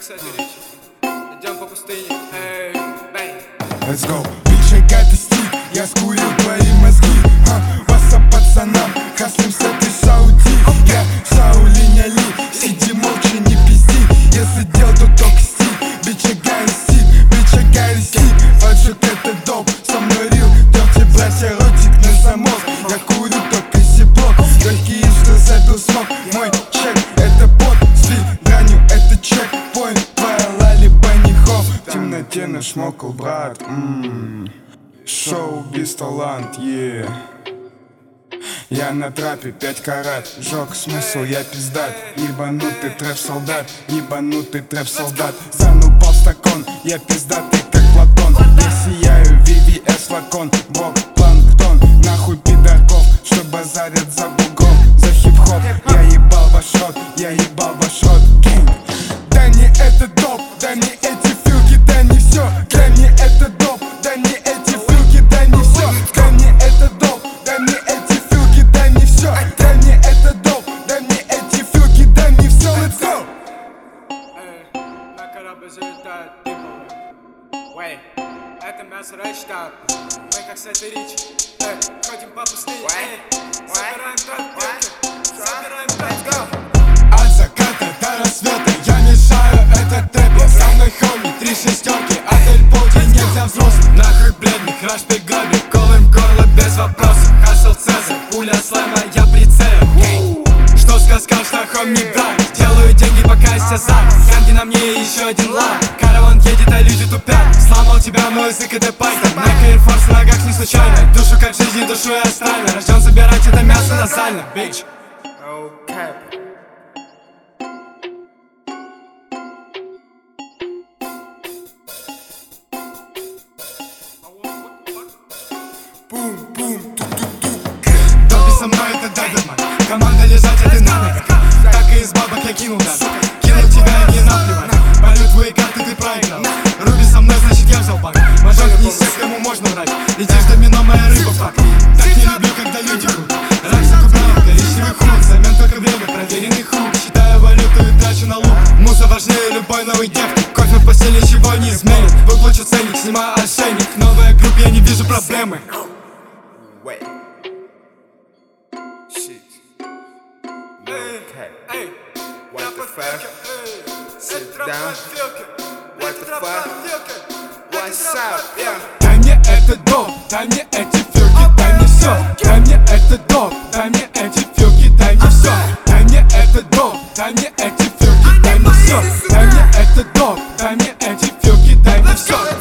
кстати, Ричи. Идем по пустыне. Эй, бэй. Let's go. Bitch, I got the stick. Я скурил твои мозги. Васа пацанам, хаслим с этой Сауди. Я Шаолинь Али, сиди молча, не пизди. Если дел, то только стиль. Bitch, I got the stick. Bitch, I got the stick. Поджег это доп, со мной рил. Дёрти, братья, ротик на замок. Я курю только сиблок. Легкий, что забил смог. Мой чек, это бот. Сли, граню, это чекпоинт. Твоя лали банихов. В темноте нашмокал брат. Шоу без талант, Я на трапе 5 карат, жёг смысл, я пиздат. Ебанутый трэп-солдат, ебанутый трэп-солдат. Занупал стакон, я пиздатый как Платон. Я сияю, VVS флакон, бог, планктон. Нахуй пидорков, что базарят за бугом. За хип-хоп, я ебал ваш рот, я ебал ваш рот. Гэнг. Да не это доп, да не эти филки, да не всё. Да не это доп, да не эти филки, да не всё. Да не это доп, да не эти филки, да не всё. Да не это доп, да не эти филки, да не всё. Let's go. На корабль залетает типа. Wey, это мясо рейштаб. Мы как Сет и Ричи. Ходим по пустыне. Собираем тропинки. Собираем тропинки. От заката до рассвета я мешаю этот трэп. Со мной хоми, 3 шестерки, отель полдень, нельзя взрослым. Нахуй бледный, краш пигаби, колым горло без вопросов. Хасл Цезарь, пуля слэма, я прицелен. Что сказал, что хом не брак. Делаю деньги, пока я зак. Янги на мне еще один лак. Караван едет, а люди тупят. Сломал тебя мой язык, это Python. Nike Air Force в ногах не случайно. Душу как жизни, душу я остально. Рожден собирать это мясо насально, bitch. Допи со мной это Дагерман. Команда лежать, а ты на ногах. Так и из бабок я кинул даже. Кинул тебя, не наплевать. Полю твои карты, ты проиграл. Руби со мной, значит я взял банк. Мажор не из тех, кому можно врать. Летишь домино, моя рыба, факт. Так не люблю, когда люди крут. Рак закупал, коричневый хук. Замен только время, проверенный хук. Считаю валюту и трачу на лук. Муза важнее любой новой девки. Кофе в постели ничего не изменит. Выплачу ценник, снимаю ошейник. Новая группа, я не вижу проблемы. Wait. Shit. No cap. What the fuck? Sit down. What the fuck? What's up? Yeah. Дай мне это доп, дай мне эти филки, дай мне всё. Дай мне это доп, дай мне эти филки, дай мне всё. Дай мне это доп, дай мне эти филки, дай мне всё. Дай мне это доп, дай мне эти филки, дай мне всё.